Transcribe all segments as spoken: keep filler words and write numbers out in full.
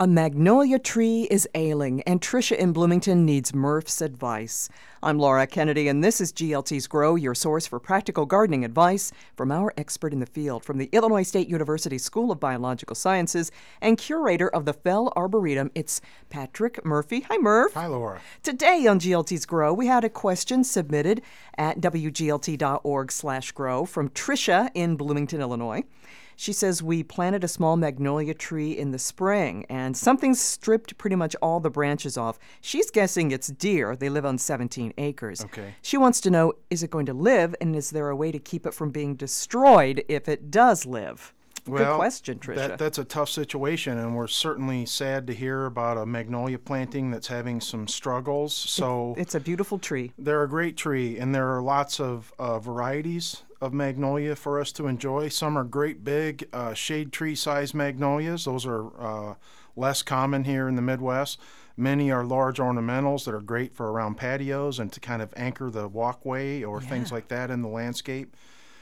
A magnolia tree is ailing, and Tricia in Bloomington needs Murph's advice. I'm Laura Kennedy, and this is G L T's Grow, your source for practical gardening advice from our expert in the field from the Illinois State University School of Biological Sciences and curator of the Fell Arboretum. It's Patrick Murphy. Hi, Murph. Hi, Laura. Today on G L T's Grow, we had a question submitted at W G L T dot org slash grow from Tricia in Bloomington, Illinois. She says, we planted a small magnolia tree in the spring, and something stripped pretty much all the branches off. She's guessing it's deer. They live on seventeen acres. Okay. She wants to know, is it going to live, and is there a way to keep it from being destroyed if it does live? Well, good question, Tricia. That, that's a tough situation, and we're certainly sad to hear about a magnolia planting that's having some struggles. So it, it's a beautiful tree. They're a great tree, and there are lots of uh, varieties of magnolia for us to enjoy. Some are great big uh, shade tree size magnolias. Those are uh, less common here in the Midwest. Many are large ornamentals that are great for around patios and to kind of anchor the walkway or Yeah. things like that in the landscape.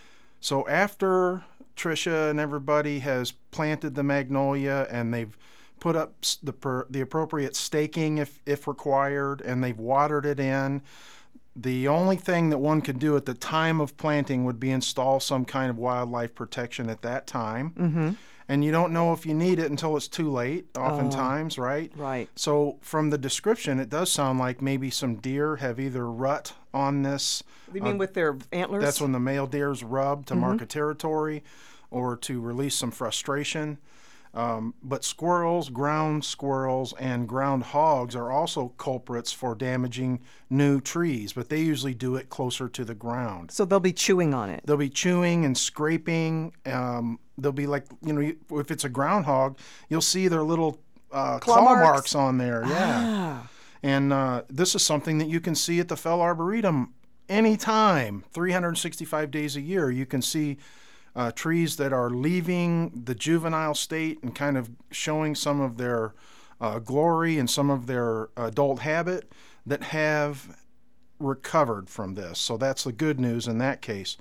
So after Tricia and everybody has planted the magnolia and they've put up s- the per, the appropriate staking if if required, and they've watered it in, the only thing that one could do at the time of planting would be install some kind of wildlife protection at that time. Mm-hmm. And you don't know if you need it until it's too late, oftentimes, Oh, right? right. So from the description, it does sound like maybe some deer have either rut on this. You mean uh, with their antlers? That's when the male deers rub to mark a territory or to release some frustration. Um, but squirrels, ground squirrels, and ground hogs are also culprits for damaging new trees, but they usually do it closer to the ground. So they'll be chewing on it. They'll be chewing and scraping. Um, they'll be like, you know, you- if it's a groundhog, you'll see their little uh, Claw claw, marks. marks. on there. Yeah. Ah. And uh, this is something that you can see at the Fell Arboretum anytime, three hundred sixty-five days a year. You can see uh, trees that are leaving the juvenile state and kind of showing some of their uh, glory and some of their adult habit that have recovered from this. So that's the good news in that case.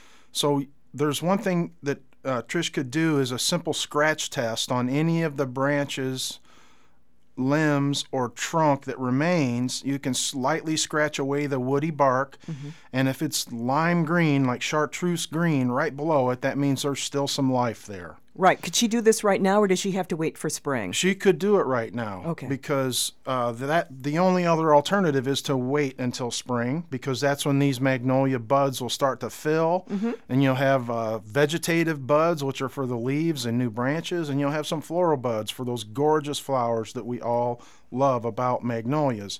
So there's one thing that uh, Trish could do is a simple scratch test on any of the branches, limbs, or trunk that remains. You can slightly scratch away the woody bark, and if it's lime green, like chartreuse green, right below it, that means there's still some life there. Right. Could she do this right now, or does she have to wait for spring? She could do it right now. Okay. Because uh, that the only other alternative is to wait until spring, because that's when these magnolia buds will start to fill, and you'll have uh, vegetative buds, which are for the leaves and new branches, and you'll have some floral buds for those gorgeous flowers that we all love about magnolias.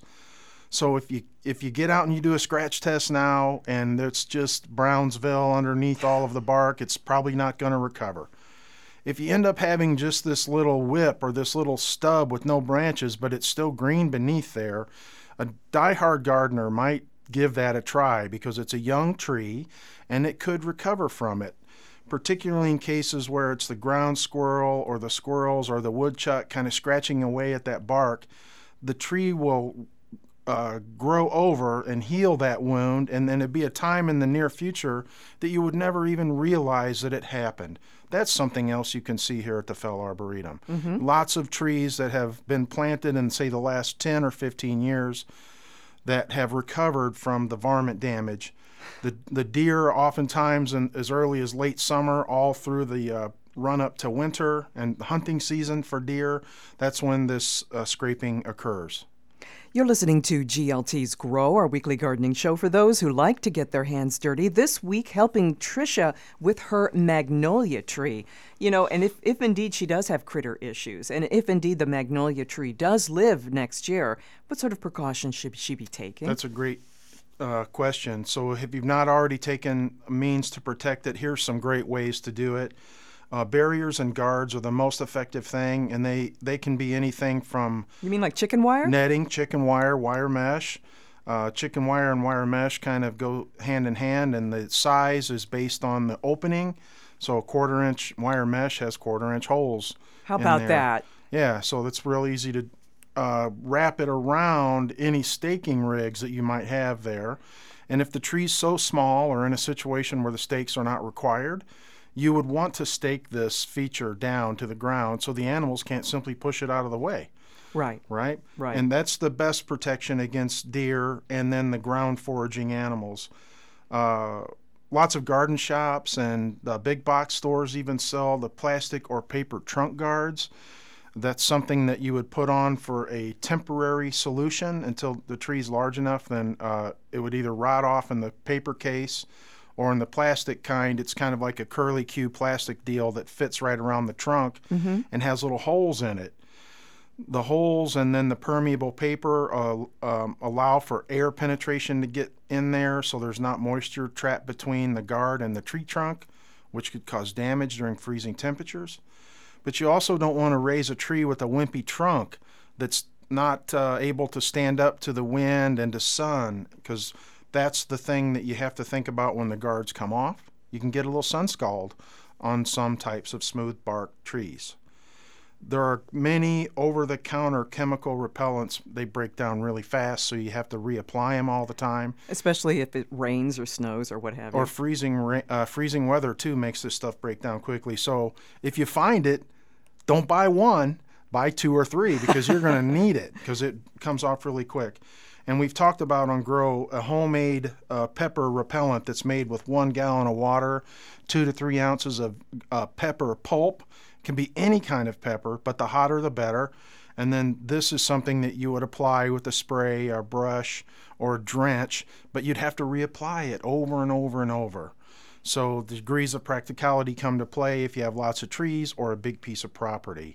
So if you if you get out and you do a scratch test now, and it's just Brownsville underneath all of the bark, it's probably not going to recover. If you end up having just this little whip or this little stub with no branches, but it's still green beneath there, a diehard gardener might give that a try because it's a young tree and it could recover from it, particularly in cases where it's the ground squirrel or the squirrels or the woodchuck kind of scratching away at that bark. The tree will Uh, grow over and heal that wound, and then it'd be a time in the near future that you would never even realize that it happened. That's something else you can see here at the Fell Arboretum. Lots of trees that have been planted in, say, the last ten or fifteen years that have recovered from the varmint damage. The the deer oftentimes in, as early as late summer, all through the uh, run up to winter and hunting season for deer, that's when this uh, scraping occurs. You're listening to G L T's Grow, our weekly gardening show for those who like to get their hands dirty. This week, helping Tricia with her magnolia tree. You know, and if, if indeed she does have critter issues, and if indeed the magnolia tree does live next year, what sort of precautions should she be taking? That's a great uh, question. So if you've not already taken means to protect it, here's some great ways to do it. Uh, barriers and guards are the most effective thing, and they, they can be anything from You mean like chicken wire? netting, chicken wire, wire mesh. Uh, chicken wire and wire mesh kind of go hand in hand, and the size is based on the opening. So a quarter inch wire mesh has quarter inch holes. How in about there. that? Yeah, so it's real easy to uh, wrap it around any staking rigs that you might have there. And if the tree's so small or in a situation where the stakes are not required, you would want to stake this feature down to the ground so the animals can't simply push it out of the way. Right. Right? Right. And that's the best protection against deer and then the ground foraging animals. Uh, lots of garden shops and uh, big box stores even sell the plastic or paper trunk guards. That's something that you would put on for a temporary solution until the tree's large enough, then uh, it would either rot off in the paper case, or in the plastic kind, it's kind of like a curly Q plastic deal that fits right around the trunk mm-hmm. and has little holes in it. The holes and then the permeable paper uh, um, allow for air penetration to get in there, so there's not moisture trapped between the guard and the tree trunk, which could cause damage during freezing temperatures. But you also don't want to raise a tree with a wimpy trunk that's not uh, able to stand up to the wind and to sun, because that's the thing that you have to think about when the guards come off. You can get a little sun scald on some types of smooth bark trees. There are many over-the-counter chemical repellents. They break down really fast, so you have to reapply them all the time. Especially if it rains or snows or what have you. Or freezing ra- uh, freezing weather, too, makes this stuff break down quickly. So if you find it, don't buy one, buy two or three, because you're going to need it, because it comes off really quick. And we've talked about on Grow a homemade uh, pepper repellent that's made with one gallon of water, two to three ounces of uh, pepper pulp. Can be any kind of pepper, but the hotter the better. And then this is something that you would apply with a spray or brush or drench, but you'd have to reapply it over and over and over. So the degrees of practicality come to play if you have lots of trees or a big piece of property.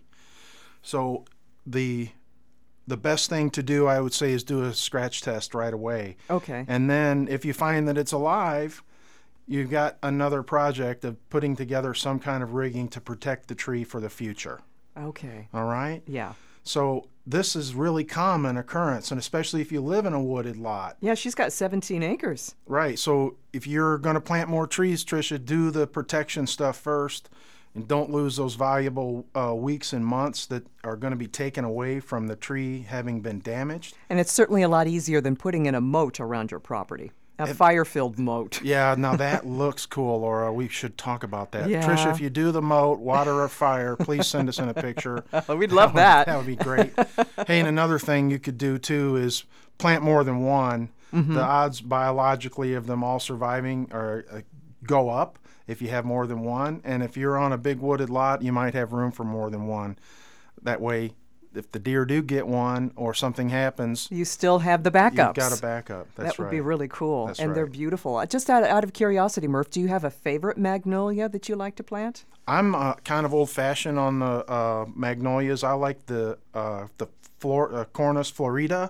So the the best thing to do, I would say, is do a scratch test right away. Okay. And then if you find that it's alive, you've got another project of putting together some kind of rigging to protect the tree for the future. Okay. All right? Yeah. So this is really common occurrence, and especially if you live in a wooded lot. Yeah, she's got seventeen acres. Right. So if you're going to plant more trees, Tricia, do the protection stuff first, and don't lose those valuable uh, weeks and months that are going to be taken away from the tree having been damaged. And it's certainly a lot easier than putting in a moat around your property. A fire-filled moat. Yeah, now that looks cool, Laura. We should talk about that. Yeah. Tricia, if you do the moat, water or fire, please send us in a picture. We'd love that. That would be great. Hey, and another thing you could do, too, is plant more than one. Mm-hmm. The odds biologically of them all surviving are uh, go up if you have more than one. And if you're on a big wooded lot, you might have room for more than one. That way, if the deer do get one or something happens, you still have the backups. You've got a backup. That's that would right. be really cool. That's and right. They're beautiful. Just out of, out of curiosity, Murph, do you have a favorite magnolia that you like to plant? I'm uh, kind of old-fashioned on the uh, magnolias. I like the uh, the Flor- uh, Cornus florida.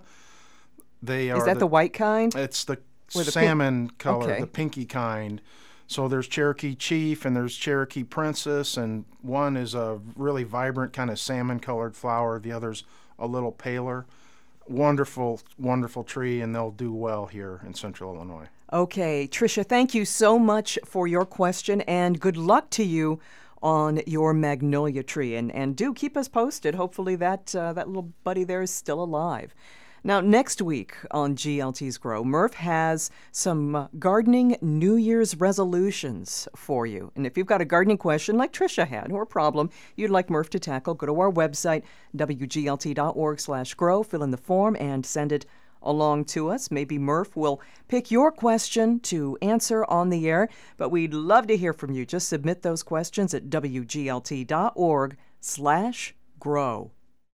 They are Is that the, the white kind? It's the, the salmon pink? color, Okay. the pinky kind. So there's Cherokee Chief and there's Cherokee Princess, and one is a really vibrant kind of salmon-colored flower. The other's a little paler. Wonderful, wonderful tree, and they'll do well here in Central Illinois. Okay, Tricia, thank you so much for your question, and good luck to you on your magnolia tree. And, and do keep us posted. Hopefully that uh, that little buddy there is still alive. Now, next week on G L T's Grow, Murph has some uh, gardening New Year's resolutions for you. And if you've got a gardening question like Tricia had, or a problem you'd like Murph to tackle, go to our website, w g l t dot org slash grow, fill in the form, and send it along to us. Maybe Murph will pick your question to answer on the air, but we'd love to hear from you. Just submit those questions at w g l t dot org slash grow.